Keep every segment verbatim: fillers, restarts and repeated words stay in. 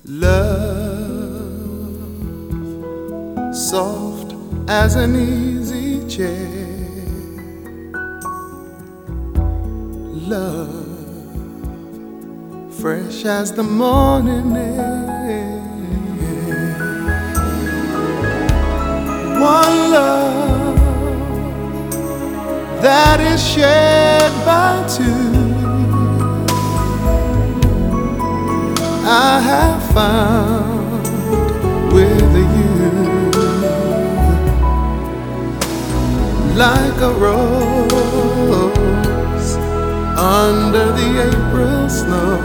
Love, soft as an easy chair. Love, fresh as the morning air. One love that is shared by two. I have found with you, like a rose under the April snow.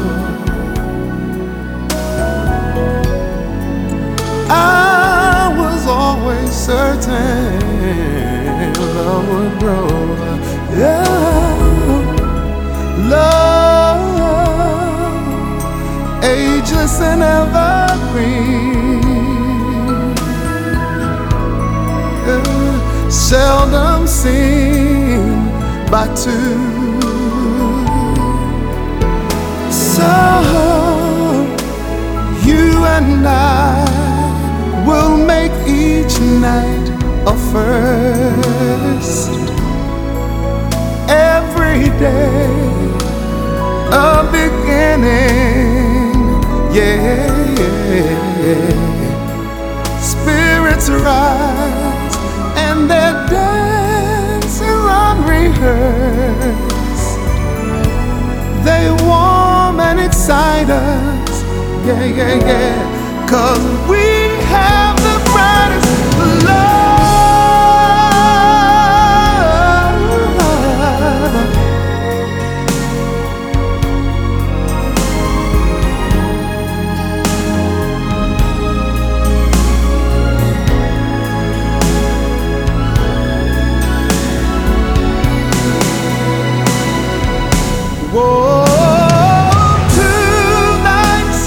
I was always certain love would grow. Yeah, love, ageless and evergreen, uh, seldom seen by two. So you and I will make each night a first, every day a beginning. Yeah, spirits rise and they're dancing unrehearsed. They warm and excite us. Yeah, yeah, yeah. 'Cause we have the brightest love. Whoa, two nights,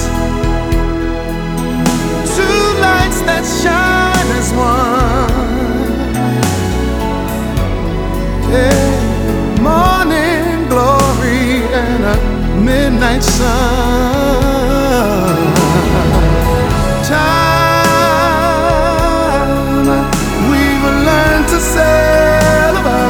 two lights that shine as one. Yeah, morning glory and a midnight sun. Time we've learned to sail about.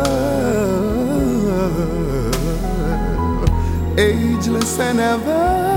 Ageless and ever